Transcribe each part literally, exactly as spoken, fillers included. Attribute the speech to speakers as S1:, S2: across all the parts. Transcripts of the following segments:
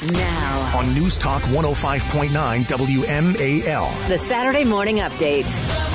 S1: Now,
S2: on News Talk one oh five point nine W M A L.
S1: The Saturday Morning Update.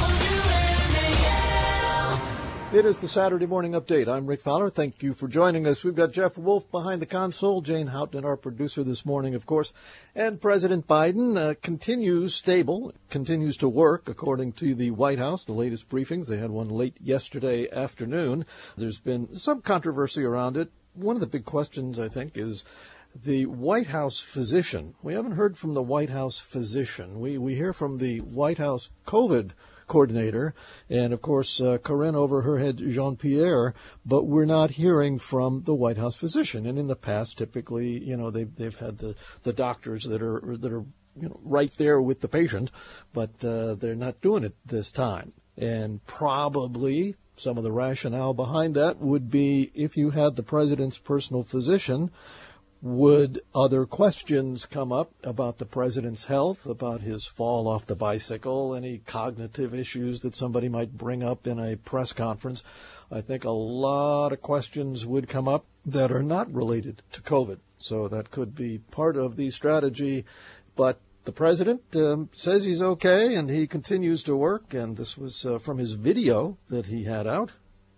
S3: It is the Saturday Morning Update. I'm Rick Fowler. Thank you for joining us. We've got Jeff Wolf behind the console, Jane Houghton, our producer this morning, of course. And President Biden uh, continues stable, continues to work, according to the White House, the latest briefings. They had one late yesterday afternoon. There's been some controversy around it. One of the big questions, I think, is the White House physician. We haven't heard from the White House physician. We, we hear from the White House COVID coordinator, and of course, uh, Corinne over her head, Jean-Pierre, but we're not hearing from the White House physician. And in the past, typically, you know, they've, they've had the, the doctors that are, that are, you know, right there with the patient, but, uh, they're not doing it this time. And probably some of the rationale behind that would be if you had the president's personal physician, would other questions come up about the president's health, about his fall off the bicycle, any cognitive issues that somebody might bring up in a press conference? I think a lot of questions would come up that are not related to COVID. So that could be part of the strategy. But the president um, says he's okay, and he continues to work. And this was uh, from his video that he had out.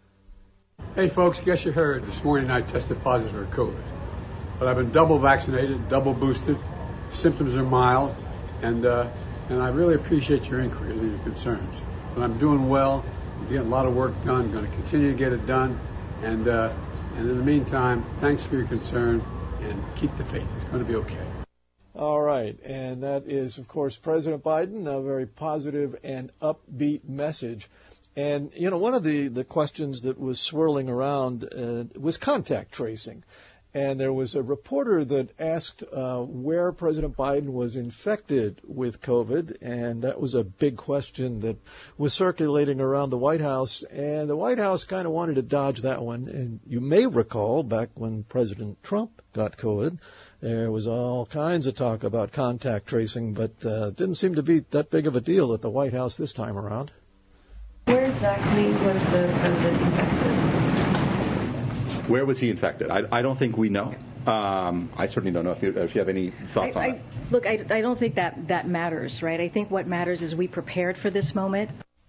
S4: Hey, folks, guess you heard this morning I tested positive for COVID. But I've been double vaccinated, double boosted. Symptoms are mild, and uh, and I really appreciate your inquiries and your concerns. But I'm doing well. I'm getting a lot of work done. I'm going to continue to get it done. And uh, and in the meantime, thanks for your concern, and keep the faith. It's going to be okay.
S3: All right, and that is, of course, President Biden, a very positive and upbeat message. And, you know, one of the, the questions that was swirling around uh, was contact tracing. And there was a reporter that asked uh, where President Biden was infected with COVID, and that was a big question that was circulating around the White House. And the White House kind of wanted to dodge that one. And you may recall back when President Trump got COVID, there was all kinds of talk about contact tracing, but uh, it didn't seem to be that big of a deal at the White House this time around.
S5: Where exactly was the president infected?
S6: Where was he infected? I, I don't think we know. Um, I certainly don't know if you, if you have any thoughts
S5: I,
S6: on
S5: I,
S6: that.
S5: Look, I, I don't think that that matters, right? I think what matters is we prepared for this moment.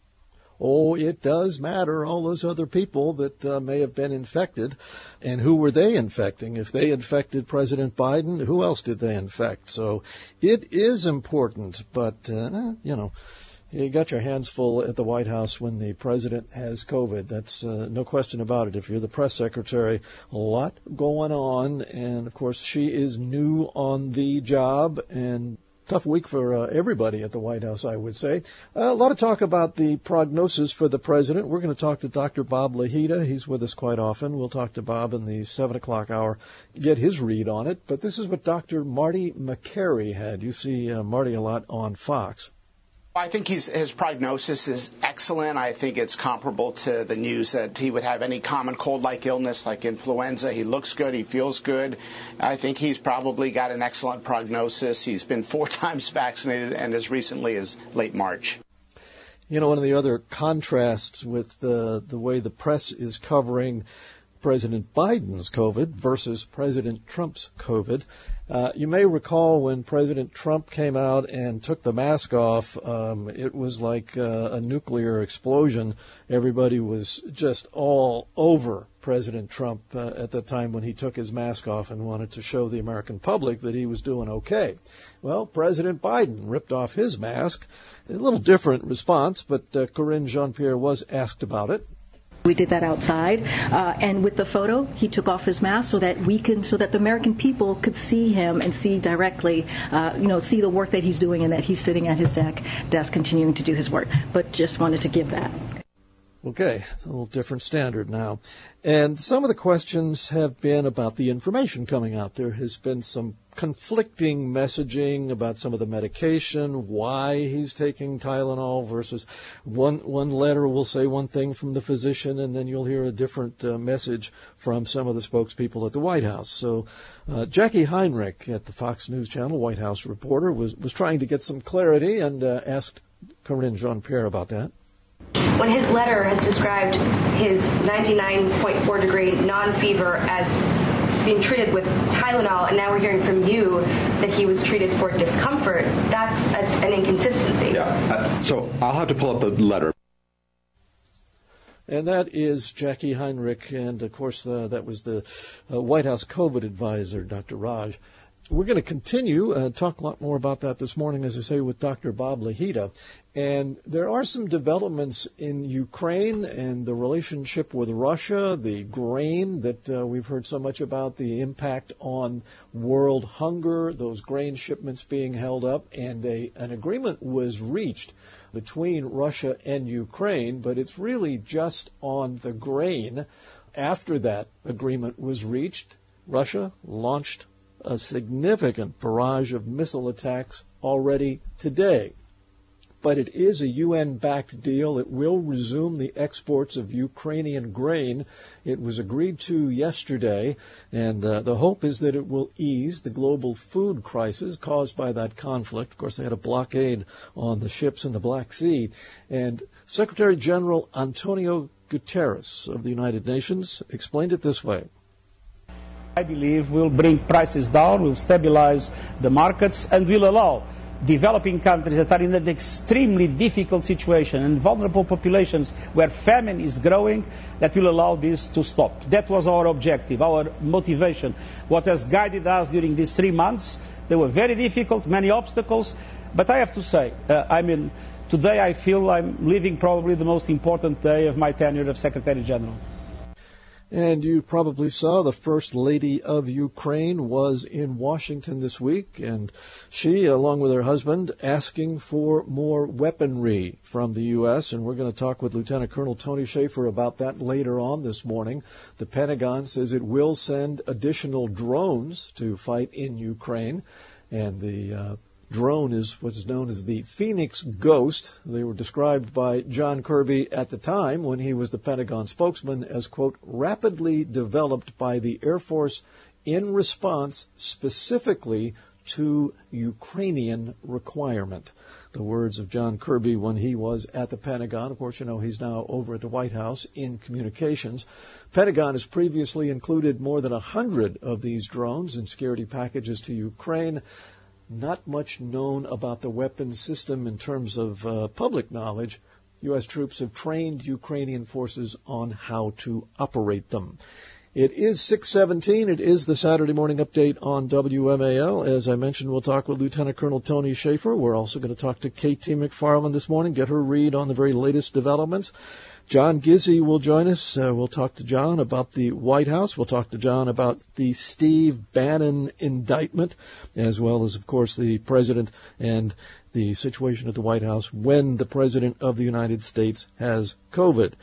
S3: Oh, it does matter. All those other people that uh, may have been infected, and who were they infecting? If they infected President Biden, who else did they infect? So it is important, but, uh, you know, you got your hands full at the White House when the president has COVID. That's uh, no question about it. If you're the press secretary, a lot going on. And, of course, she is new on the job, and tough week for uh, everybody at the White House, I would say. Uh, a lot of talk about the prognosis for the president. We're going to talk to Doctor Bob Lahita. He's with us quite often. We'll talk to Bob in the seven o'clock hour, get his read on it. But this is what Doctor Marty Makary had. You see uh, Marty a lot on Fox.
S7: I think he's, his prognosis is excellent. I think it's comparable to the news that he would have any common cold-like illness like influenza. He looks good. He feels good. I think he's probably got an excellent prognosis. He's been four times vaccinated and as recently as late March.
S3: You know, one of the other contrasts with the, the way the press is covering President Biden's COVID versus President Trump's COVID. Uh, you may recall when President Trump came out and took the mask off, um, it was like uh, a nuclear explosion. Everybody was just all over President Trump uh, at the time when he took his mask off and wanted to show the American public that he was doing okay. Well, President Biden ripped off his mask. A little different response, but uh, Corinne Jean-Pierre was asked about it.
S5: We did that outside, uh, and with the photo, he took off his mask so that we can, so that the American people could see him and see directly, uh, you know, see the work that he's doing and that he's sitting at his desk, desk continuing to do his work. But just wanted to give that.
S3: Okay, it's a little different standard now. And some of the questions have been about the information coming out. There has been some conflicting messaging about some of the medication, why he's taking Tylenol versus one one letter will say one thing from the physician, and then you'll hear a different uh, message from some of the spokespeople at the White House. So uh, Jackie Heinrich at the Fox News Channel, White House reporter, was, was trying to get some clarity and uh, asked Corinne Jean-Pierre about that.
S8: When his letter has described his ninety-nine point four degree non-fever as being treated with Tylenol, and now we're hearing from you that he was treated for discomfort. That's a, an inconsistency.
S6: Yeah. Uh, so I'll have to pull up the letter.
S3: And that is Jackie Heinrich, and of course uh, that was the uh, White House COVID advisor, Doctor Raj. We're going to continue, uh, talk a lot more about that this morning, as I say, with Doctor Bob Lahita. And there are some developments in Ukraine and the relationship with Russia, the grain that uh, we've heard so much about, the impact on world hunger, those grain shipments being held up, and a, an agreement was reached between Russia and Ukraine, but it's really just on the grain. After that agreement was reached, Russia launched a significant barrage of missile attacks already today. But it is a U N-backed deal. It will resume the exports of Ukrainian grain. It was agreed to yesterday, and uh, the hope is that it will ease the global food crisis caused by that conflict. Of course, they had a blockade on the ships in the Black Sea. And Secretary General Antonio Guterres of the United Nations explained it this way.
S9: I believe will bring prices down, will stabilize the markets, and will allow developing countries that are in an extremely difficult situation and vulnerable populations where famine is growing, that will allow this to stop. That was our objective, our motivation. What has guided us during these three months, they were very difficult, many obstacles, but I have to say, uh, I mean, today I feel I'm living probably the most important day of my tenure as Secretary General.
S3: And you probably saw the First Lady of Ukraine was in Washington this week, and she, along with her husband, asking for more weaponry from the U S, and we're going to talk with Lieutenant Colonel Tony Shaffer about that later on this morning. The Pentagon says it will send additional drones to fight in Ukraine, and the uh, drone is what's known as the Phoenix Ghost. They were described by John Kirby at the time when he was the Pentagon spokesman as, quote, rapidly developed by the Air Force in response specifically to Ukrainian requirement. The words of John Kirby when he was at the Pentagon. Of course, you know, he's now over at the White House in communications. Pentagon has previously included more than a hundred of these drones in security packages to Ukraine. Not much known about the weapons system in terms of uh, public knowledge. U S troops have trained Ukrainian forces on how to operate them. It is six seventeen. It is the Saturday Morning Update on W M A L. As I mentioned, we'll talk with Lieutenant Colonel Tony Shaffer. We're also going to talk to K T McFarland this morning, get her read on the very latest developments. John Gizzi will join us. Uh, we'll talk to John about the White House. We'll talk to John about the Steve Bannon indictment, as well as, of course, the president and the situation at the White House when the president of the United States has COVID.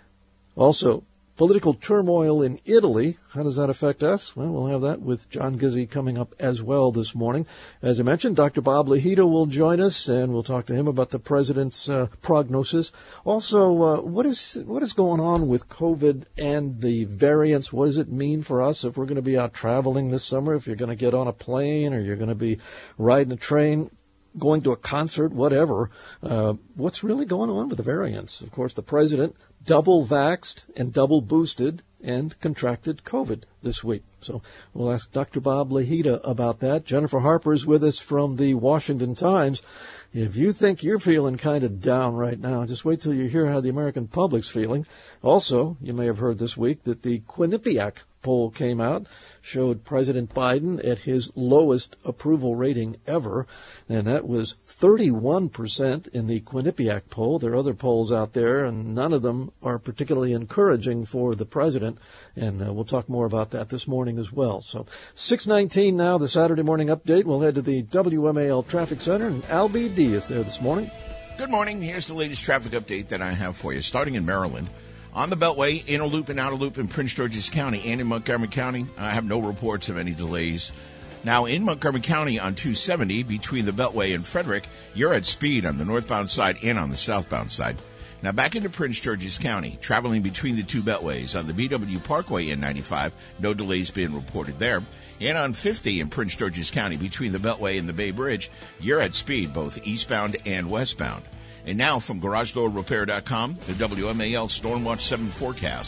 S3: Also, political turmoil in Italy. How does that affect us? Well, we'll have that with John Gizzi coming up as well this morning. As I mentioned, Doctor Bob Lahita will join us, and we'll talk to him about the president's uh, prognosis. Also, uh, what is what is going on with COVID and the variants? What does it mean for us if we're going to be out traveling this summer, if you're going to get on a plane or you're going to be riding a train, going to a concert, whatever? Uh, what's really going on with the variants? Of course, the president double vaxxed and double boosted and contracted COVID this week. So we'll ask Doctor Bob Lahita about that. Jennifer Harper is with us from the Washington Times. If you think you're feeling kind of down right now, just wait till you hear how the American public's feeling. Also, you may have heard this week that the Quinnipiac poll came out, showed President Biden at his lowest approval rating ever, and that was thirty-one percent in the Quinnipiac poll. There are other polls out there, and none of them are particularly encouraging for the president, and uh, we'll talk more about that this morning as well. So six nineteen now, the Saturday Morning Update. We'll head to the W M A L Traffic Center, and Al B D is there this morning.
S10: Good morning. Here's the latest traffic update that I have for you. Starting in Maryland, on the Beltway, inner loop and outer loop in Prince George's County and in Montgomery County, I have no reports of any delays. Now, in Montgomery County on two seventy, between the Beltway and Frederick, you're at speed on the northbound side and on the southbound side. Now, back into Prince George's County, traveling between the two Beltways on the B W Parkway in ninety-five, no delays being reported there. And on fifty in Prince George's County, between the Beltway and the Bay Bridge, you're at speed both eastbound and westbound. And now from Garage Door Repair dot com, the W M A L Stormwatch seven forecast.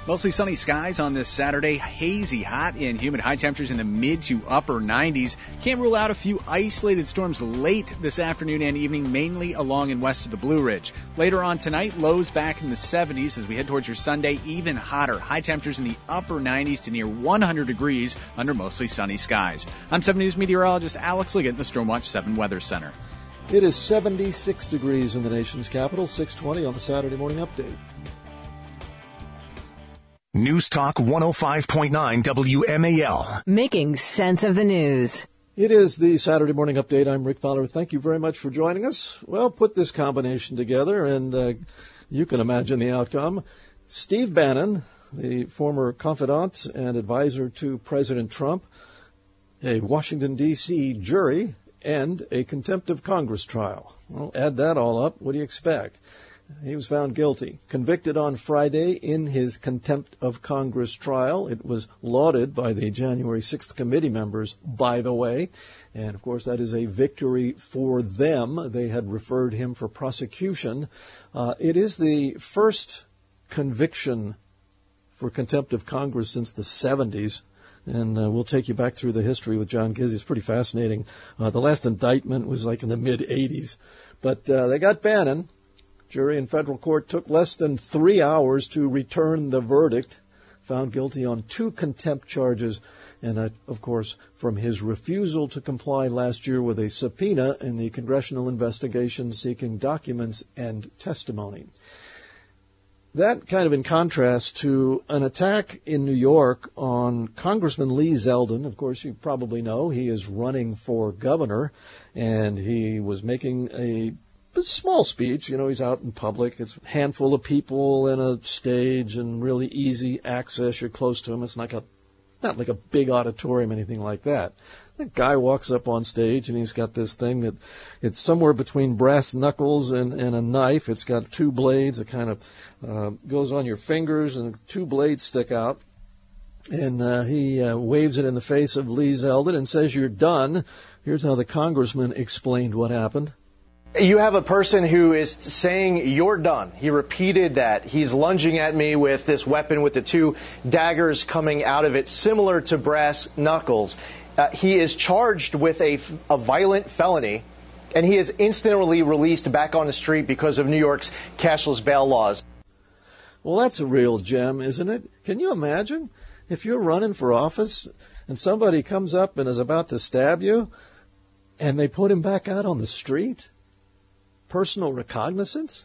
S11: Mostly sunny skies on this Saturday. Hazy, hot, and humid. High temperatures in the mid to upper nineties. Can't rule out a few isolated storms late this afternoon and evening, mainly along and west of the Blue Ridge. Later on tonight, lows back in the seventies as we head towards your Sunday. Even hotter. High temperatures in the upper nineties to near one hundred degrees under mostly sunny skies. I'm seven News meteorologist Alex Liggett in the Stormwatch seven Weather Center.
S3: It is seventy-six degrees in the nation's capital, six twenty on the Saturday Morning Update.
S2: News Talk one oh five point nine W M A L.
S1: Making sense of the news.
S3: It is the Saturday Morning Update. I'm Rick Fowler. Thank you very much for joining us. Well, put this combination together, and uh, you can imagine the outcome. Steve Bannon, the former confidant and advisor to President Trump, a Washington, D C jury, and a contempt of Congress trial. Well, add that all up. What do you expect? He was found guilty, convicted on Friday in his contempt of Congress trial. It was lauded by the January sixth committee members, by the way. And, of course, that is a victory for them. They had referred him for prosecution. Uh, it is the first conviction for contempt of Congress since the seventies. And uh, we'll take you back through the history with John Gizzi. It's pretty fascinating. Uh, the last indictment was like in the mid-eighties. But uh, they got Bannon. Jury in federal court took less than three hours to return the verdict. Found guilty on two contempt charges. And, uh, of course, from his refusal to comply last year with a subpoena in the congressional investigation seeking documents and testimony. That kind of in contrast to an attack in New York on Congressman Lee Zeldin. Of course, you probably know he is running for governor, and he was making a small speech. You know, he's out in public. It's a handful of people in a stage and really easy access. You're close to him. It's like a, not like a big auditorium, anything like that. The guy walks up on stage and he's got this thing that it's somewhere between brass knuckles and, and a knife. It's got two blades. It kind of uh, goes on your fingers and two blades stick out. And uh, he uh, waves it in the face of Lee Zeldin and says, "You're done." Here's how the congressman explained what happened.
S12: You have a person who is saying, "You're done." He repeated that. He's lunging at me with this weapon with the two daggers coming out of it, similar to brass knuckles. Uh, he is charged with a, a violent felony, and he is instantly released back on the street because of New York's cashless bail laws.
S3: Well, that's a real gem, isn't it? Can you imagine if you're running for office and somebody comes up and is about to stab you and they put him back out on the street? Personal recognizance?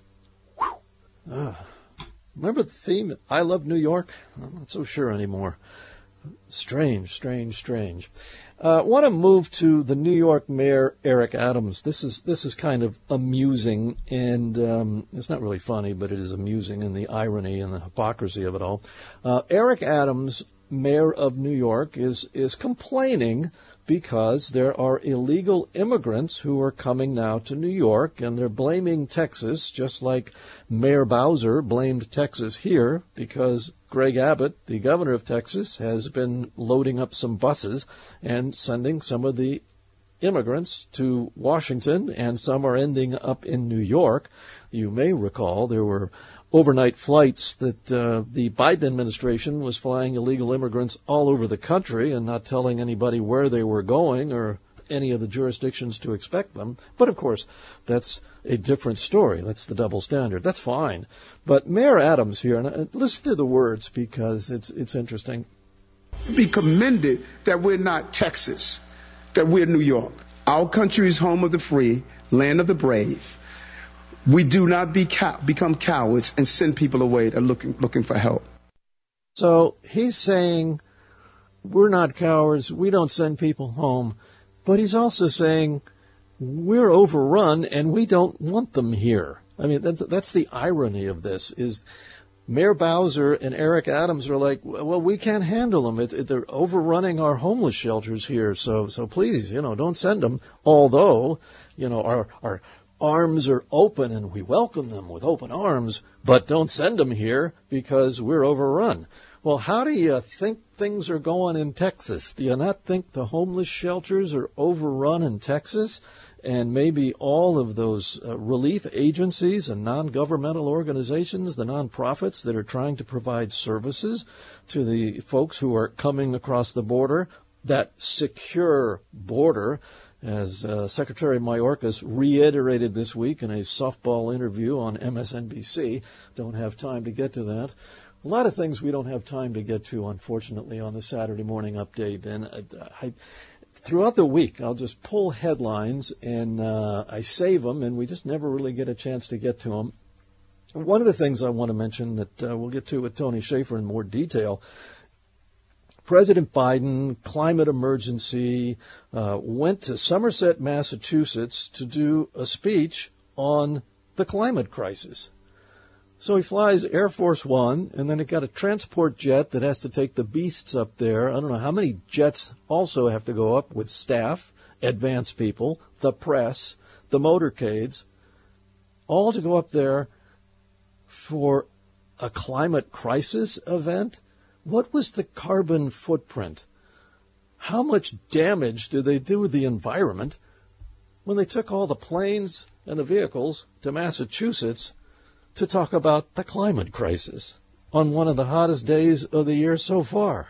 S3: Ah. Remember the theme, I Love New York? I'm not so sure anymore. Strange, strange, strange. I uh, want to move to the New York Mayor, Eric Adams. This is this is kind of amusing, and um, it's not really funny, but it is amusing in the irony and the hypocrisy of it all. Uh, Eric Adams, Mayor of New York, is is complaining because there are illegal immigrants who are coming now to New York, and they're blaming Texas, just like Mayor Bowser blamed Texas here, because Greg Abbott, the governor of Texas, has been loading up some buses and sending some of the immigrants to Washington, and some are ending up in New York. You may recall there were overnight flights that uh, the Biden administration was flying illegal immigrants all over the country and not telling anybody where they were going or any of the jurisdictions to expect them. But, of course, that's a different story. That's the double standard. That's fine. But Mayor Adams here, and listen to the words because it's it's interesting.
S13: Be commended that we're not Texas, that we're New York. Our country is home of the free, land of the brave. We do not be cow- become cowards and send people away that are looking, looking for help.
S3: So he's saying we're not cowards, we don't send people home, but he's also saying we're overrun and we don't want them here. I mean, that, that's the irony of this, is Mayor Bowser and Eric Adams are like, well, we can't handle them. It, it, they're overrunning our homeless shelters here, so so please, you know, don't send them. Although, you know, our our arms are open and we welcome them with open arms, but don't send them here because we're overrun. Well, how do you think things are going in Texas? Do you not think the homeless shelters are overrun in Texas? And maybe all of those uh, relief agencies and non-governmental organizations, the nonprofits that are trying to provide services to the folks who are coming across the border, that secure border, as uh, Secretary Mayorkas reiterated this week in a softball interview on M S N B C. Don't have time to get to that. A lot of things we don't have time to get to, unfortunately, on the Saturday morning update. And uh, I... Throughout the week, I'll just pull headlines, and uh, I save them, and we just never really get a chance to get to them. One of the things I want to mention that uh, we'll get to with Tony Shaffer in more detail, President Biden, climate emergency, uh, went to Somerset, Massachusetts to do a speech on the climate crisis. So he flies Air Force One, and then he got a transport jet that has to take the beasts up there. I don't know how many jets also have to go up with staff, advanced people, the press, the motorcades, all to go up there for a climate crisis event. What was the carbon footprint? How much damage did they do with the environment when they took all the planes and the vehicles to Massachusetts to talk about the climate crisis on one of the hottest days of the year so far?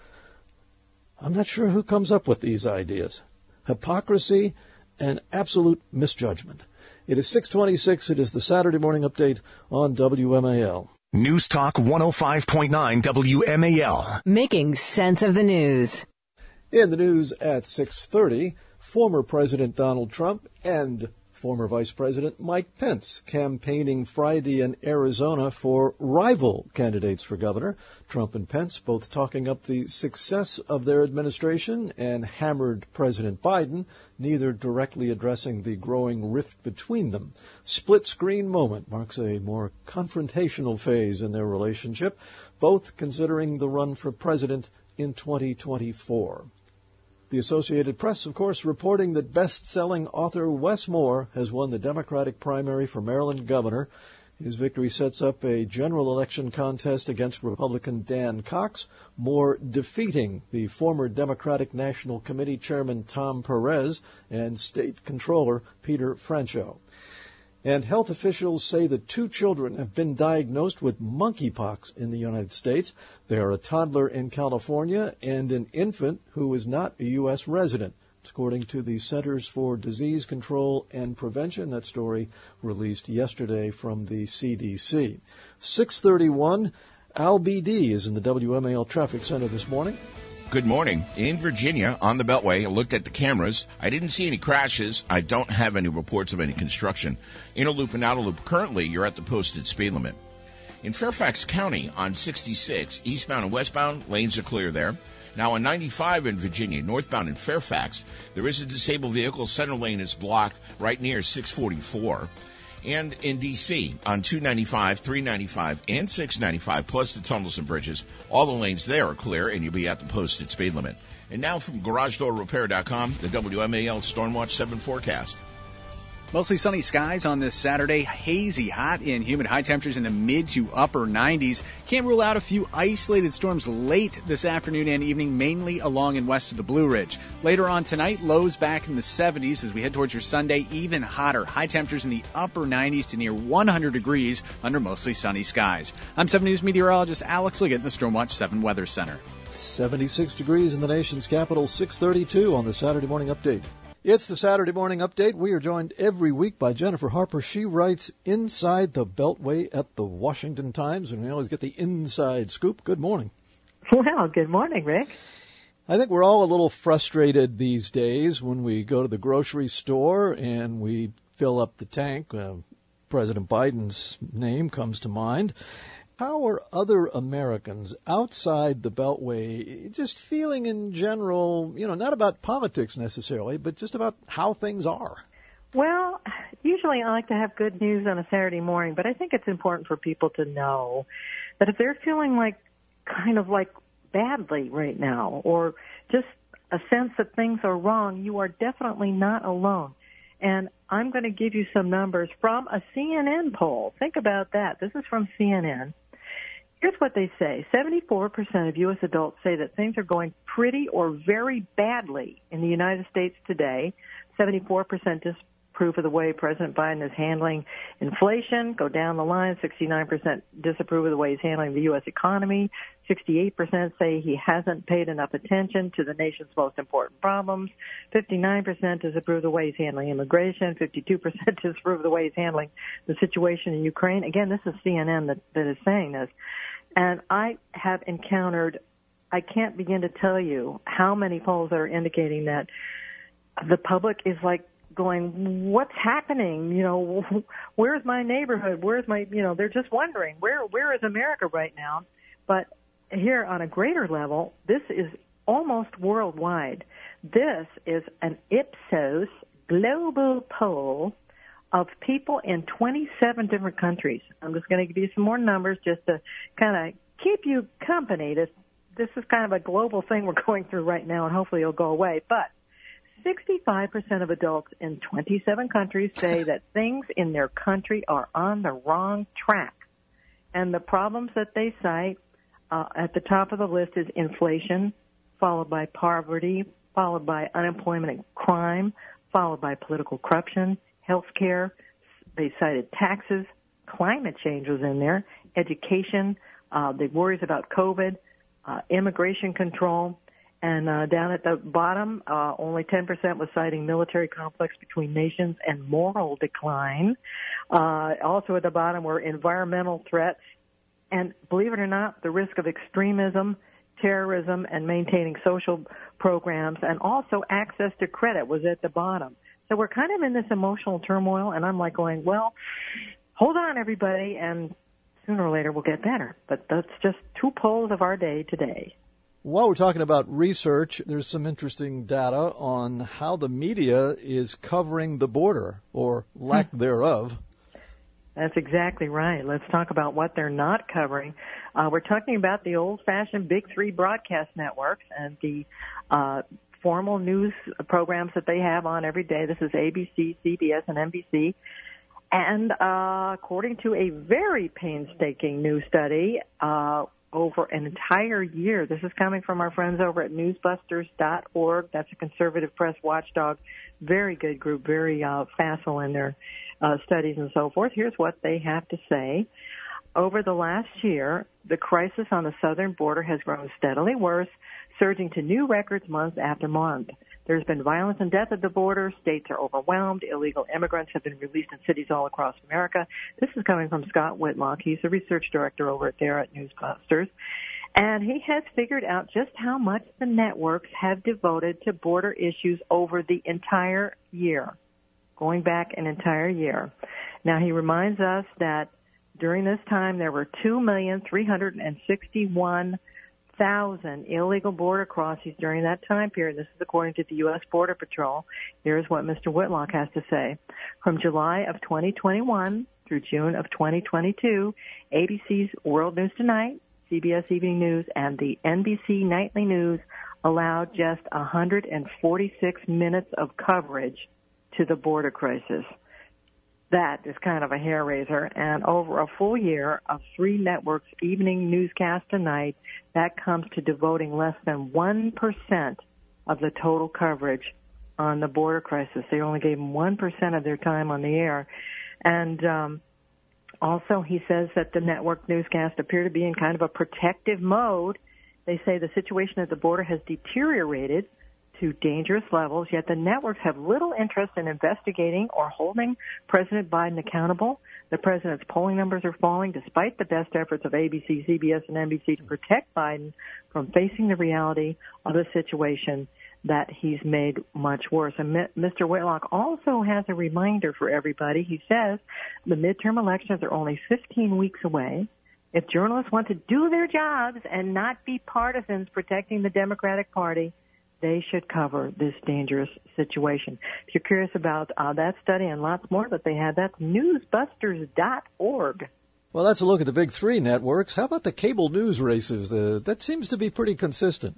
S3: I'm not sure who comes up with these ideas. Hypocrisy and absolute misjudgment. It is six twenty-six. It is the Saturday Morning Update on W M A L.
S2: News Talk one oh five point nine W M A L.
S1: Making sense of the news.
S3: In the news at six thirty, former President Donald Trump and former Vice President Mike Pence campaigning Friday in Arizona for rival candidates for governor. Trump and Pence both talking up the success of their administration and hammered President Biden, neither directly addressing the growing rift between them. Split-screen moment marks a more confrontational phase in their relationship, both considering the run for president in twenty twenty-four. The Associated Press, of course, reporting that best-selling author Wes Moore has won the Democratic primary for Maryland governor. His victory sets up a general election contest against Republican Dan Cox, Moore defeating the former Democratic National Committee Chairman Tom Perez and State Controller Peter Franchot. And health officials say that two children have been diagnosed with monkeypox in the United States. They are a toddler in California and an infant who is not a U S resident. According to the Centers for Disease Control and Prevention, that story released yesterday from the C D C. six thirty-one, Al B D is in the W M A L Traffic Center this morning.
S10: Good morning. In Virginia, on the Beltway, I looked at the cameras. I didn't see any crashes. I don't have any reports of any construction. Inner loop and outer loop, currently, you're at the posted speed limit. In Fairfax County, on sixty-six, eastbound and westbound, lanes are clear there. Now, on ninety-five in Virginia, northbound in Fairfax, there is a disabled vehicle. Center lane is blocked right near six forty-four. And in D C, on two ninety-five, three ninety-five, and six ninety-five, plus the tunnels and bridges, all the lanes there are clear, and you'll be at the posted speed limit. And now from Garage Door Repair dot com, the W M A L Stormwatch seven forecast.
S11: Mostly sunny skies on this Saturday. Hazy, hot, and humid. High temperatures in the mid to upper nineties. Can't rule out a few isolated storms late this afternoon and evening, mainly along and west of the Blue Ridge. Later on tonight, lows back in the seventies as we head towards your Sunday. Even hotter. High temperatures in the upper nineties to near one hundred degrees under mostly sunny skies. I'm seven News meteorologist Alex Liggett in the Stormwatch seven Weather Center.
S3: seventy-six degrees in the nation's capital, six thirty-two on the Saturday Morning Update. It's the Saturday Morning Update. We are joined every week by Jennifer Harper. She writes Inside the Beltway at the Washington Times, and we always get the inside scoop. Good morning.
S14: Well, good morning, Rick.
S3: I think we're all a little frustrated these days when we go to the grocery store and we fill up the tank. Uh, President Biden's name comes to mind. How are other Americans outside the Beltway just feeling in general, you know, not about politics necessarily, but just about how things are?
S14: Well, usually I like to have good news on a Saturday morning, but I think it's important for people to know that if they're feeling like kind of like badly right now or just a sense that things are wrong, you are definitely not alone. And I'm going to give you some numbers from a C N N poll. Think about that. This is from C N N. Here's what they say. seventy-four percent of U S adults say that things are going pretty or very badly in the United States today. seventy-four percent disapprove of the way President Biden is handling inflation. Go down the line. sixty-nine percent disapprove of the way he's handling the U S economy. sixty-eight percent say he hasn't paid enough attention to the nation's most important problems. fifty-nine percent disapprove of the way he's handling immigration. fifty-two percent disapprove of the way he's handling the situation in Ukraine. Again, this is C N N that, that is saying this. And I have encountered, I can't begin to tell you how many polls that are indicating that the public is like going, what's happening? You know, where's my neighborhood? Where's my, you know, they're just wondering, where where is America right now? But here on a greater level, this is almost worldwide. This is an Ipsos global poll of people in twenty-seven different countries. I'm just going to give you some more numbers just to kind of keep you company. This, this is kind of a global thing we're going through right now, and hopefully it'll go away. But sixty-five percent of adults in twenty-seven countries say that things in their country are on the wrong track. And the problems that they cite uh, at the top of the list is inflation, followed by poverty, followed by unemployment and crime, followed by political corruption, health care. They cited taxes, climate change was in there, education, uh, the worries about COVID, uh, immigration control. And uh, down at the bottom, uh, only ten percent was citing military conflicts between nations and moral decline. Uh, also at the bottom were environmental threats. And believe it or not, the risk of extremism, terrorism, and maintaining social programs, and also access to credit was at the bottom. So we're kind of in this emotional turmoil, and I'm like going, well, hold on, everybody, and sooner or later we'll get better. But that's just two polls of our day today.
S3: While we're talking about research, there's some interesting data on how the media is covering the border, or lack thereof.
S14: That's exactly right. Let's talk about what they're not covering. Uh, we're talking about the old-fashioned big three broadcast networks and the uh, formal news programs that they have on every day. This is A B C, C B S, and N B C. And uh, according to a very painstaking new study, uh, over an entire year, this is coming from our friends over at newsbusters dot org. That's a conservative press watchdog. Very good group, very uh, facile in their uh, studies and so forth. Here's what they have to say. Over the last year, the crisis on the southern border has grown steadily worse, surging to new records month after month. There's been violence and death at the border. States are overwhelmed. Illegal immigrants have been released in cities all across America. This is coming from Scott Whitlock. He's the research director over there at Newsbusters. And he has figured out just how much the networks have devoted to border issues over the entire year, going back an entire year. Now, he reminds us that during this time, there were two million three hundred sixty-one thousand illegal border crossings during that time period. This is according to the U S Border Patrol. Here's what Mister Whitlock has to say. From July of twenty twenty-one through June of twenty twenty-two, A B C's World News Tonight, C B S Evening News, and the N B C Nightly News allowed just one hundred forty-six minutes of coverage to the border crisis. That is kind of a hair raiser, and over a full year of three networks' evening newscast a night, that comes to devoting less than one percent of the total coverage on the border crisis. They only gave them one percent of their time on the air. And um, also he says that the network newscasts appear to be in kind of a protective mode. They say the situation at the border has deteriorated to dangerous levels, yet the networks have little interest in investigating or holding President Biden accountable. The president's polling numbers are falling despite the best efforts of A B C, C B S, and N B C to protect Biden from facing the reality of a situation that he's made much worse. And Mister Whitlock also has a reminder for everybody. He says the midterm elections are only fifteen weeks away. If journalists want to do their jobs and not be partisans protecting the Democratic Party, they should cover this dangerous situation. If you're curious about uh, that study and lots more that they had, that's newsbusters dot org.
S3: Well, that's a look at the big three networks. How about the cable news races? The, that seems to be pretty consistent.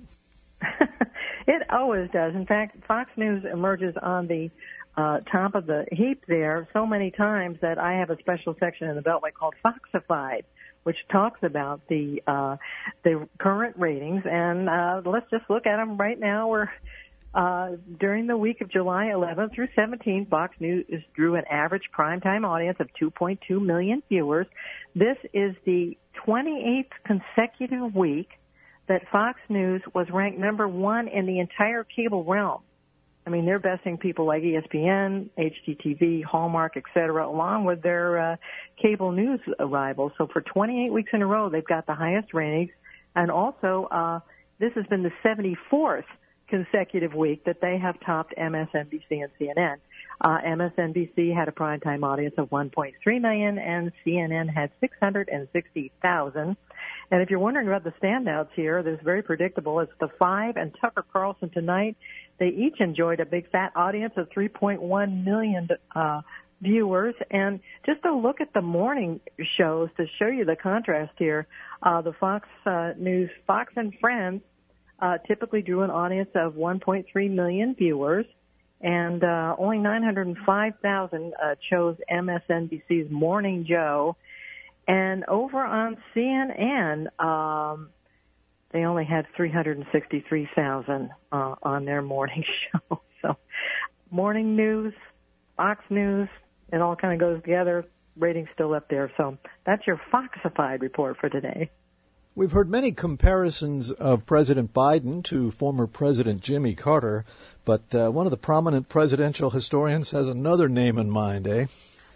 S14: It always does. In fact, Fox News emerges on the uh, top of the heap there so many times that I have a special section in the Beltway called Foxified, which talks about the uh, the current ratings. And uh, let's just look at them right now. We're uh, during the week of July eleventh through seventeenth, Fox News drew an average primetime audience of two point two million viewers. This is the twenty-eighth consecutive week that Fox News was ranked number one in the entire cable realm. I mean, they're besting people like E S P N, H G T V, Hallmark, et cetera, along with their uh, cable news rivals. So for twenty-eight weeks in a row, they've got the highest ratings. And also, uh, this has been the seventy-fourth consecutive week that they have topped M S N B C and C N N. Uh, M S N B C had a primetime audience of one point three million, and C N N had six hundred sixty thousand. And if you're wondering about the standouts here, there's very predictable. It's The Five and Tucker Carlson Tonight. They each enjoyed a big fat audience of three point one million uh, viewers. And just to look at the morning shows to show you the contrast here, uh, the Fox uh, News, Fox and Friends, uh, typically drew an audience of one point three million viewers. And uh, only nine hundred five thousand uh, chose M S N B C's Morning Joe. And over on C N N, um, they only had three hundred sixty-three thousand uh, on their morning show. So morning news, Fox News, it all kind of goes together. Ratings still up there. So that's your Foxified report for today.
S3: We've heard many comparisons of President Biden to former President Jimmy Carter, but uh, one of the prominent presidential historians has another name in mind, eh?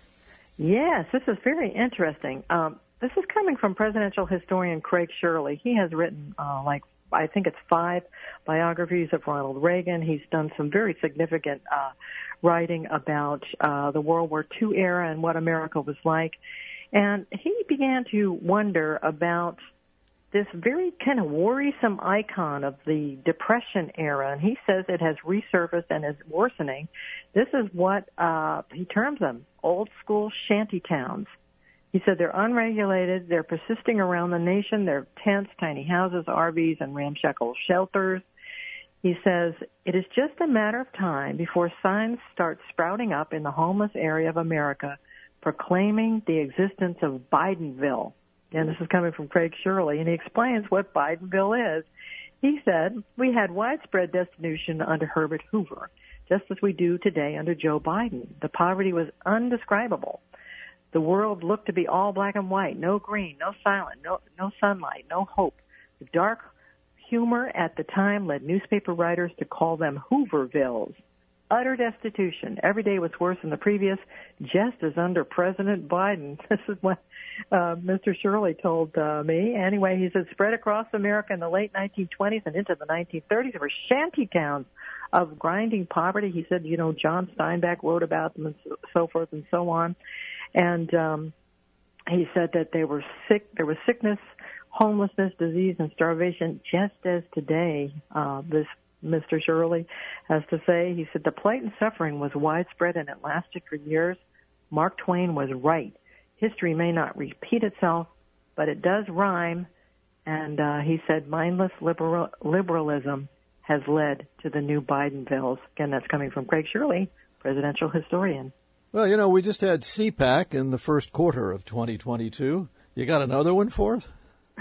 S14: Yes, this is very interesting. Um, this is coming from presidential historian Craig Shirley. He has written, uh, like, I think it's five biographies of Ronald Reagan. He's done some very significant uh, writing about uh, the World War Two era and what America was like. And he began to wonder about this very kind of worrisome icon of the Depression era, and he says it has resurfaced and is worsening. This is what uh, he terms them, old-school shanty towns. He said they're unregulated, they're persisting around the nation, they're tents, tiny houses, R Vs, and ramshackle shelters. He says it is just a matter of time before signs start sprouting up in the homeless area of America proclaiming the existence of Bidenville. And this is coming from Craig Shirley, and he explains what Bidenville is. He said, we had widespread destitution under Herbert Hoover, just as we do today under Joe Biden. The poverty was undescribable. The world looked to be all black and white, no green, no silent, no, no sunlight, no hope. The dark humor at the time led newspaper writers to call them Hoovervilles. Utter destitution. Every day was worse than the previous, just as under President Biden. This is what uh, Mister Shirley told uh, me. Anyway, he said, spread across America in the late nineteen twenties and into the nineteen thirties, there were shanty towns of grinding poverty. He said, you know, John Steinbeck wrote about them and so, so forth and so on. And um, he said that they were sick. There was sickness, homelessness, disease, and starvation, just as today. Uh, this Mister Shirley has to say. He said the plight and suffering was widespread and it lasted for years. Mark Twain was right. History may not repeat itself, but it does rhyme. And uh, he said mindless liberal, liberalism has led to the new Bidenvilles. Again, that's coming from Craig Shirley, presidential historian.
S3: Well, you know, we just had C PAC in the first quarter of twenty twenty-two. You got another one for us?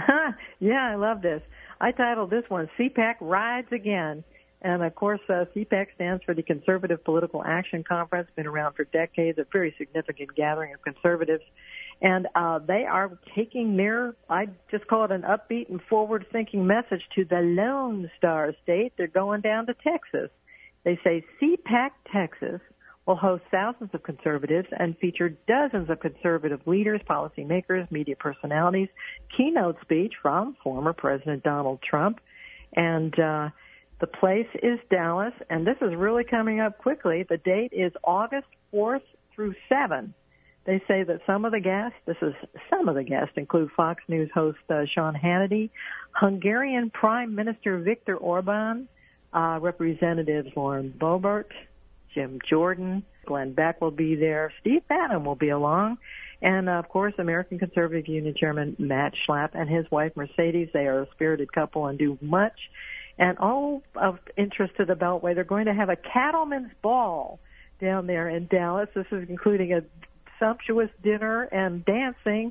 S14: Yeah, I love this. I titled this one, C PAC Rides Again. And, of course, uh, C PAC stands for the Conservative Political Action Conference, been around for decades, a very significant gathering of conservatives. And uh, they are taking their, I just call it an upbeat and forward-thinking message to the Lone Star State. They're going down to Texas. They say C PAC Texas will host thousands of conservatives and feature dozens of conservative leaders, policymakers, media personalities, keynote speech from former President Donald Trump. And uh, the place is Dallas, and this is really coming up quickly. The date is August fourth through seventh. They say that some of the guests, this is some of the guests, include Fox News host uh, Sean Hannity, Hungarian Prime Minister Viktor Orban, uh, Representatives Lauren Boebert, Jim Jordan, Glenn Beck will be there, Steve Bannon will be along, and, uh, of course, American Conservative Union Chairman Matt Schlapp and his wife Mercedes. They are a spirited couple and do much. And all of interest to the Beltway, they're going to have a cattleman's ball down there in Dallas. This is including a sumptuous dinner and dancing.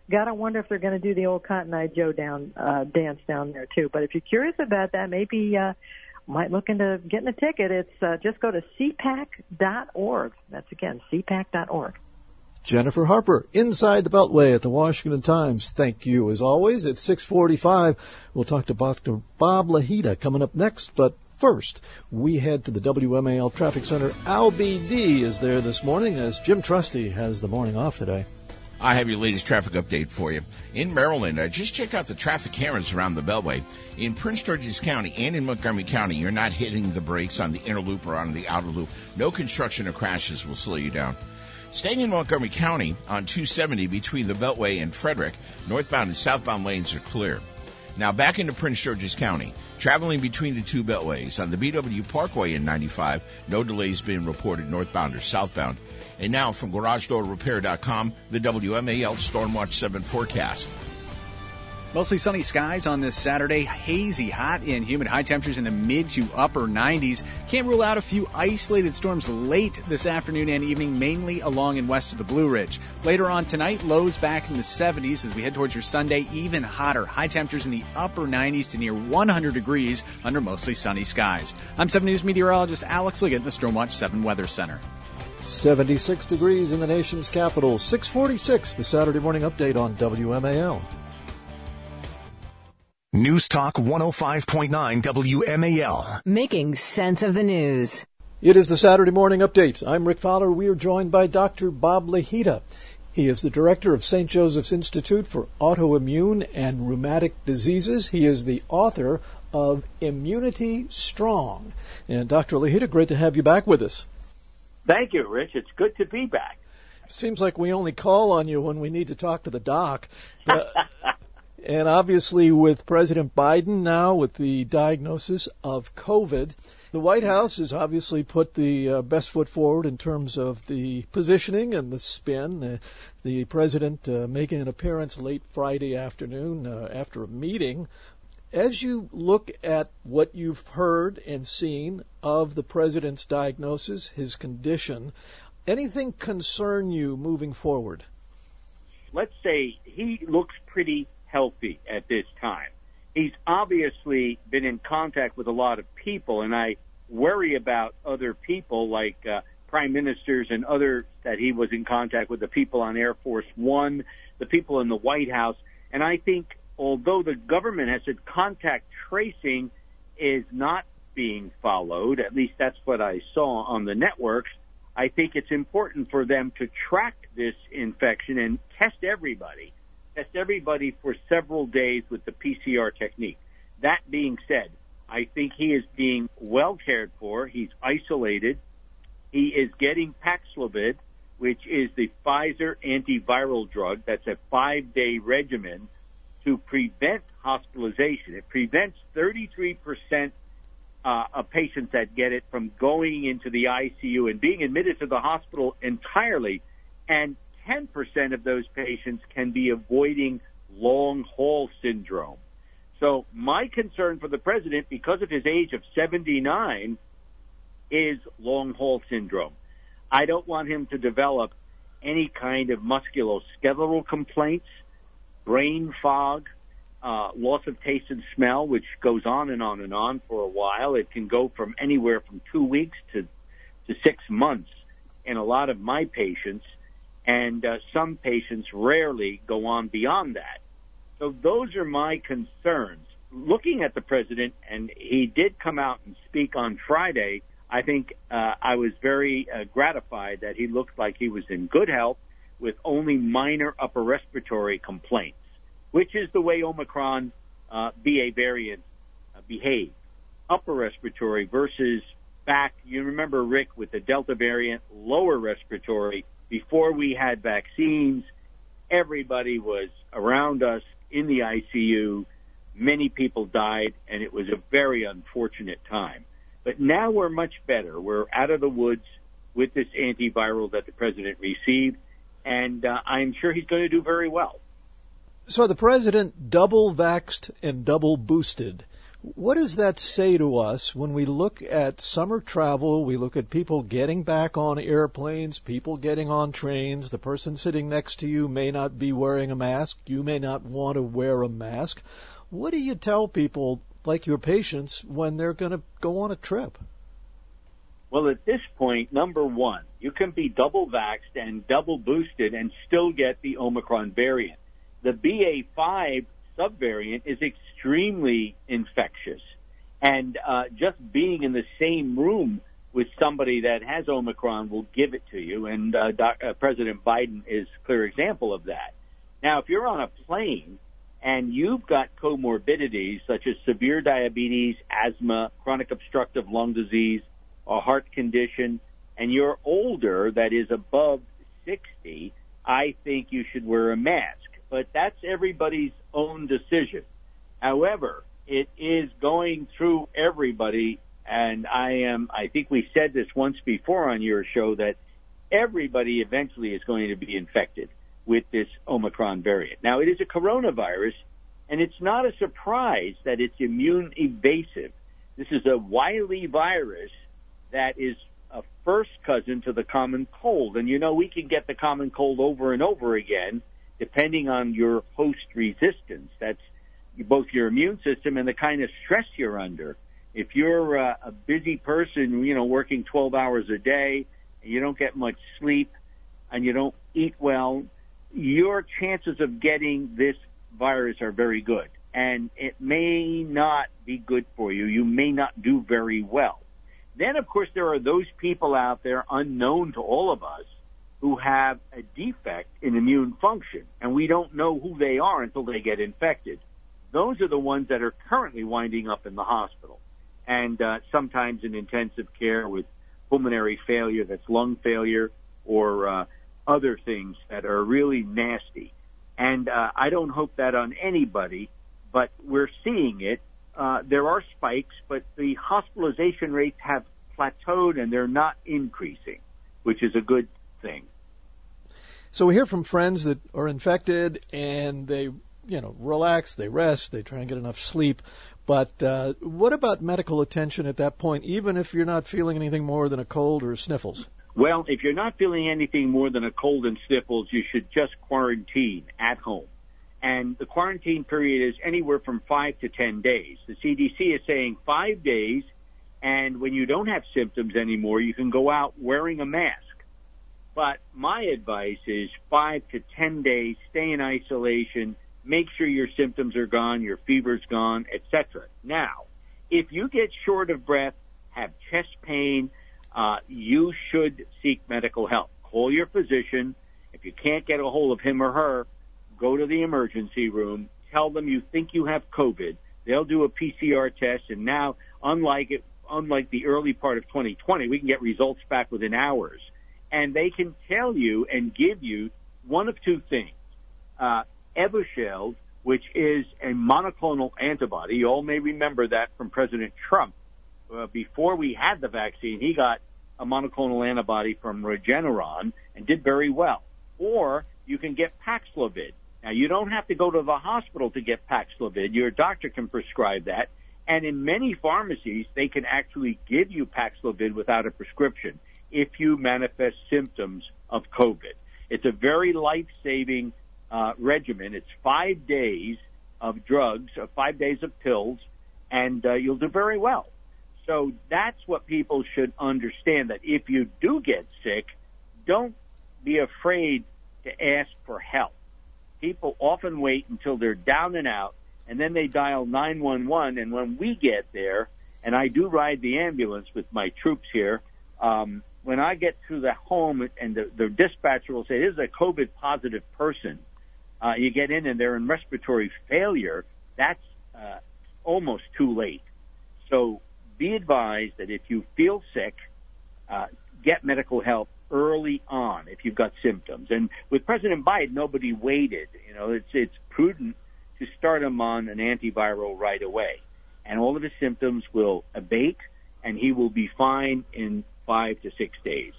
S14: Gotta wonder if they're going to do the old Cotton Eye Joe down uh, dance down there too. But if you're curious about that, maybe uh, might look into getting a ticket. It's uh, just go to c pac dot org. That's again c pac dot org.
S3: Jennifer Harper, inside the Beltway at the Washington Times. Thank you, as always. At six forty-five, we'll talk to Doctor Bob Lahita coming up next. But first, we head to the W M A L Traffic Center. Al B D is there this morning as Jim Trusty has the morning off today.
S10: I have your latest traffic update for you. In Maryland, I just checked out the traffic cameras around the Beltway. In Prince George's County and in Montgomery County, you're not hitting the brakes on the inner loop or on the outer loop. No construction or crashes will slow you down. Staying in Montgomery County on two seventy between the Beltway and Frederick, northbound and southbound lanes are clear. Now back into Prince George's County. Traveling between the two beltways on the B W Parkway in ninety-five, no delays being reported northbound or southbound. And now from Garage Door Repair dot com, the W M A L Stormwatch seven forecast.
S11: Mostly sunny skies on this Saturday. Hazy, hot, and humid. High temperatures in the mid to upper nineties. Can't rule out a few isolated storms late this afternoon and evening, mainly along and west of the Blue Ridge. Later on tonight, lows back in the seventies as we head towards your Sunday. Even hotter. High temperatures in the upper nineties to near one hundred degrees under mostly sunny skies. I'm seven News meteorologist Alex Liggett in the Stormwatch seven Weather Center.
S3: seventy-six degrees in the nation's capital. six forty-six, the Saturday morning update on W M A L.
S2: News Talk one oh five point nine W M A L.
S1: Making sense of the news.
S3: It is the Saturday morning update. I'm Rick Fowler. We are joined by Doctor Bob Lahita. He is the director of Saint Joseph's Institute for Autoimmune and Rheumatic Diseases. He is the author of Immunity Strong. And Doctor Lahita, great to have you back with us.
S15: Thank you, Rich. It's good to be back.
S3: Seems like we only call on you when we need to talk to the doc. Uh, and obviously with President Biden now with the diagnosis of COVID, the White House has obviously put the uh, best foot forward in terms of the positioning and the spin. Uh, the president uh, making an appearance late Friday afternoon uh, after a meeting. As you look at what you've heard and seen of the president's diagnosis, his condition, anything concern you moving forward?
S15: Let's say he looks pretty healthy at this time. He's obviously been in contact with a lot of people, and I worry about other people like uh, prime ministers and others that he was in contact with, the people on Air Force One, the people in the White House. And I think although the government has said contact tracing is not being followed, at least that's what I saw on the networks, I think it's important for them to track this infection and test everybody. Test everybody for several days with the P C R technique. That being said, I think he is being well cared for. He's isolated. He is getting Paxlovid, which is the Pfizer antiviral drug. That's a five-day regimen to prevent hospitalization. It prevents thirty-three percent uh, of patients that get it from going into the I C U and being admitted to the hospital entirely, and ten percent of those patients can be avoiding long haul syndrome. So my concern for the president, because of his age of seventy-nine, is long haul syndrome. I don't want him to develop any kind of musculoskeletal complaints, brain fog, uh, loss of taste and smell, which goes on and on and on for a while. It can go from anywhere from two weeks to, to six months in a lot of my patients. And uh, some patients rarely go on beyond that. So those are my concerns. Looking at the president, and he did come out and speak on Friday, I think uh, I was very uh, gratified that he looked like he was in good health with only minor upper respiratory complaints, which is the way Omicron uh, B A variants uh, behave. Upper respiratory versus back, you remember, Rick, with the Delta variant, lower respiratory. Before we had vaccines, everybody was around us in the I C U. Many people died, and it was a very unfortunate time. But now we're much better. We're out of the woods with this antiviral that the president received, and uh, I'm sure he's going to do very well.
S3: So the president double vaxxed and double boosted. What does that say to us when we look at summer travel, we look at people getting back on airplanes, people getting on trains, the person sitting next to you may not be wearing a mask, you may not want to wear a mask. What do you tell people, like your patients, when they're going to go on a trip?
S15: Well, at this point, number one, you can be double vaxxed and double boosted and still get the Omicron variant. The B A five subvariant is extremely infectious. And uh, just being in the same room with somebody that has Omicron will give it to you. And uh, Doc, uh, President Biden is a clear example of that. Now, if you're on a plane and you've got comorbidities such as severe diabetes, asthma, chronic obstructive lung disease, a heart condition, and you're older, that is above sixty, I think you should wear a mask. But that's everybody's own decision. However, it is going through everybody, and I am, I think we said this once before on your show, that everybody eventually is going to be infected with this Omicron variant. Now, it is a coronavirus, and it's not a surprise that it's immune evasive. This is a wily virus that is a first cousin to the common cold. And, you know, we can get the common cold over and over again, depending on your host resistance. That's both your immune system and the kind of stress you're under. If you're uh, a busy person, you know, working twelve hours a day, and you don't get much sleep, and you don't eat well, your chances of getting this virus are very good. And it may not be good for you. You may not do very well. Then, of course, there are those people out there unknown to all of us who have a defect in immune function, and we don't know who they are until they get infected. Those are the ones that are currently winding up in the hospital, and uh, sometimes in intensive care with pulmonary failure, that's lung failure, or uh, other things that are really nasty. And uh, I don't hope that on anybody, but we're seeing it. Uh, there are spikes, but the hospitalization rates have plateaued and they're not increasing, which is a good thing.
S3: So we hear from friends that are infected and they, you know, relax, they rest, they try and get enough sleep. But uh, what about medical attention at that point, even if you're not feeling anything more than a cold or sniffles?
S15: Well, if you're not feeling anything more than a cold and sniffles, you should just quarantine at home. And the quarantine period is anywhere from five to ten days. The C D C is saying five days, and when you don't have symptoms anymore, you can go out wearing a mask. But my advice is five to ten days, stay in isolation, make sure your symptoms are gone, your fever's gone, et cetera. Now, if you get short of breath, have chest pain, uh, you should seek medical help. Call your physician. If you can't get a hold of him or her, go to the emergency room, tell them you think you have COVID. They'll do a P C R test, and now, unlike it, unlike the early part of twenty twenty, we can get results back within hours. And they can tell you and give you one of two things. Uh, Evusheld, which is a monoclonal antibody. You all may remember that from President Trump. Uh, before we had the vaccine, he got a monoclonal antibody from Regeneron and did very well. Or you can get Paxlovid. Now, you don't have to go to the hospital to get Paxlovid. Your doctor can prescribe that. And in many pharmacies, they can actually give you Paxlovid without a prescription if you manifest symptoms of COVID. It's a very life-saving uh, regimen. It's five days of drugs, uh, five days of pills, and uh, you'll do very well. So that's what people should understand, that if you do get sick, don't be afraid to ask for help. People often wait until they're down and out, and then they dial nine one one, and when we get there, and I do ride the ambulance with my troops here, um, when I get to the home and the, the dispatcher will say, this is a COVID-positive person, uh, you get in and they're in respiratory failure, that's uh, almost too late. So be advised that if you feel sick, uh, get medical help early on if you've got symptoms. And with President Biden, nobody waited. You know, it's it's prudent to start him on an antiviral right away. And all of his symptoms will abate, and he will be fine in five to six days.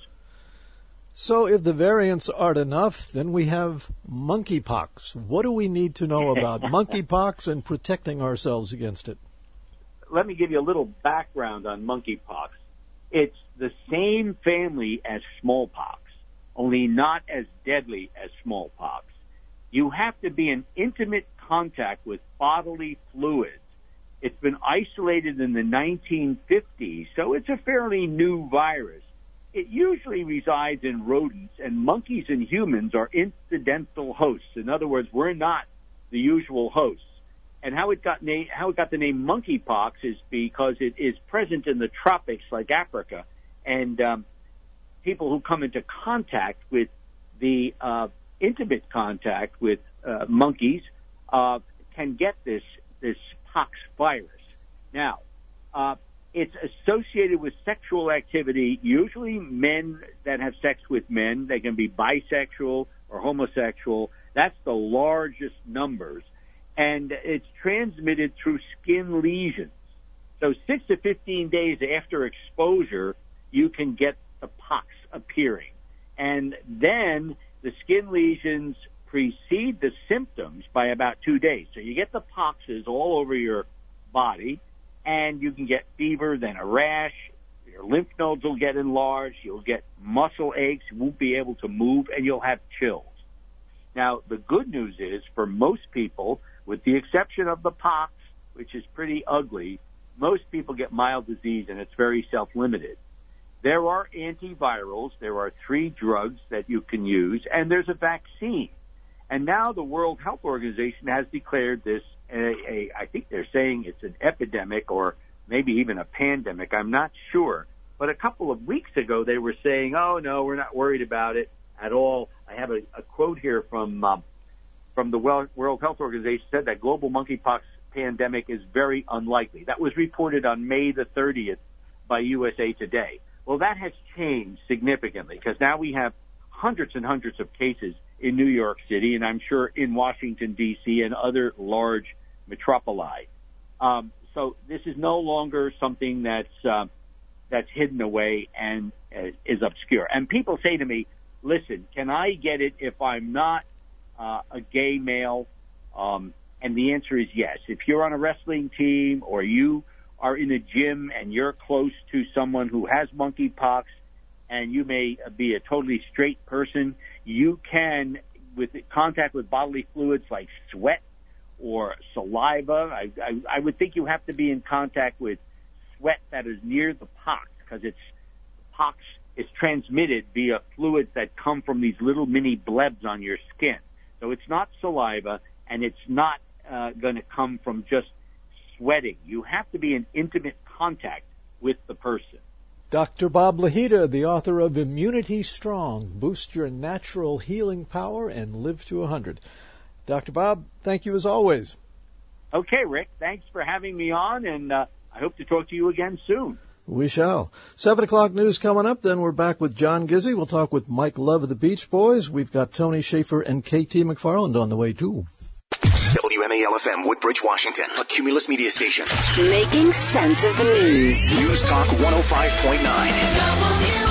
S3: So if the variants aren't enough, then we have monkeypox. What do we need to know about monkeypox and protecting ourselves against it?
S15: let me give you a little background on monkeypox. It's the same family as smallpox, only not as deadly as smallpox. You have to be in intimate contact with bodily fluids. It's been isolated in the nineteen fifties, so it's a fairly new virus. It usually resides in rodents, and monkeys and humans are incidental hosts. In other words, we're not the usual hosts. And how it got na- how it got the name monkeypox is because it is present in the tropics like Africa, and um, people who come into contact with the uh, intimate contact with uh, monkeys uh, can get this this pox virus. Now, uh, it's associated with sexual activity, usually men that have sex with men. They can be bisexual or homosexual. That's the largest numbers. And it's transmitted through skin lesions. So six to fifteen days after exposure, you can get the pox appearing. And then the skin lesions precede the symptoms by about two days. So you get the poxes all over your body, and you can get fever, then a rash. Your lymph nodes will get enlarged. You'll get muscle aches. You won't be able to move, and you'll have chills. Now, the good news is, for most people, with the exception of the pox, which is pretty ugly, most people get mild disease, and it's very self-limited. There are antivirals. There are three drugs that you can use, and there's a vaccine. And now the World Health Organization has declared this a, a I think they're saying it's an epidemic or maybe even a pandemic. I'm not sure. But a couple of weeks ago, they were saying, oh, no, we're not worried about it at all. I have a, a quote here from um, from the World Health Organization said that global monkeypox pandemic is very unlikely. That was reported on May the thirtieth by U S A Today. Well, that has changed significantly because now we have hundreds and hundreds of cases in New York City, and I'm sure in Washington, D C, and other large metropoli. Um, so this is no longer something that's uh, that's hidden away and uh, is obscure. And people say to me, listen, can I get it if I'm not uh, a gay male? Um, and the answer is yes. If you're on a wrestling team or you are in a gym and you're close to someone who has monkeypox, and you may be a totally straight person, you can, with contact with bodily fluids like sweat or saliva, I, I, I would think you have to be in contact with sweat that is near the pox, because it's pox is transmitted via fluids that come from these little mini blebs on your skin. So it's not saliva, and it's not uh, going to come from just sweating. You have to be in intimate contact with the person.
S3: Doctor Bob Lahita, the author of Immunity Strong, Boost Your Natural Healing Power and Live to one hundred. Doctor Bob, thank you as always.
S15: Okay, Rick, thanks for having me on, and uh, I hope to talk to you again soon.
S3: We shall. Seven o'clock news coming up, then we're back with John Gizzi. We'll talk with Mike Love of the Beach Boys. We've got Tony Schaefer and K T McFarland on the way, too.
S2: W M A L F M, Woodbridge, Washington, a Cumulus media station.
S1: Making sense of the news.
S2: News Talk one oh five point nine.